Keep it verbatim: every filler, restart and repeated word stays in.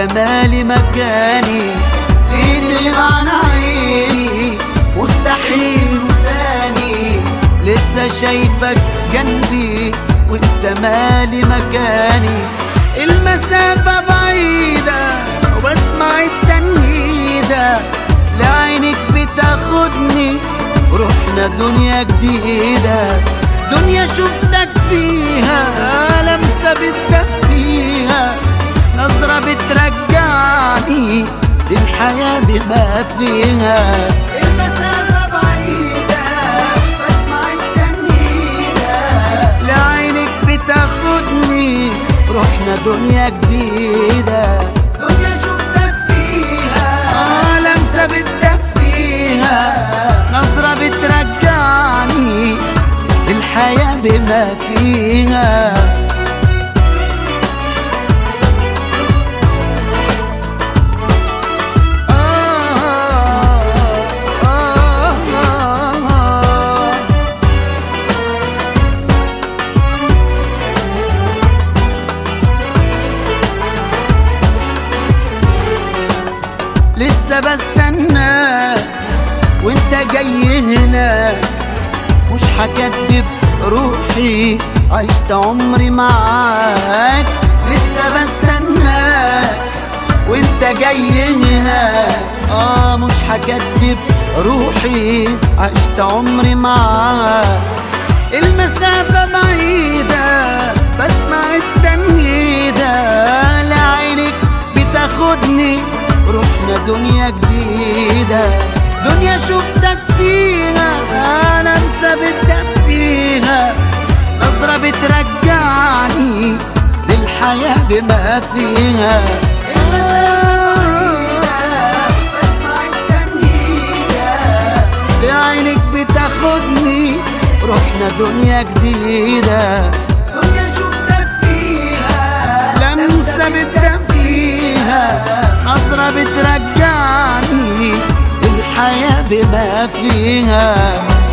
وانت مالي مكاني. ايدي معنى عيني مستحيل انساني، لسه شايفك جنبي وانت مالي مكاني. المسافة بعيدة وبسمع التنهيدة، لعينك بتاخدني ورحنا دنيا جديدة. دنيا شفتك فيها لمسة بتدفيها، نظرة بترجعني للحياة بما فيها. المسافة بعيدة بسمع التنهيدة، لعينك بتاخدني رحنا دنيا جديدة. دنيا شفتك فيها آه لمسة بتدفيها، نظرة بترجعني للحياة بما فيها. لسه بستنى وانت جاي هنا، مش هكدب روحي عشت عمري معاك. لسه بستنى وانت جاي هنا، اه مش هكدب روحي عشت عمري معاك. المسافة بعيدة بسمع التنهيدة، لعينك بتاخدني رحنا دنيا جديدة. دنيا شفتك فيها لمسة بتدفيها، نظرة بترجعني للحياة بما فيها. المسافة بعيدة بسمع التنهيدة، لعينك بتاخدني رحنا دنيا جديدة. دنيا شفتك فيها لمسة بتدفيها، نظرة بترجعني للحياة بما فيها.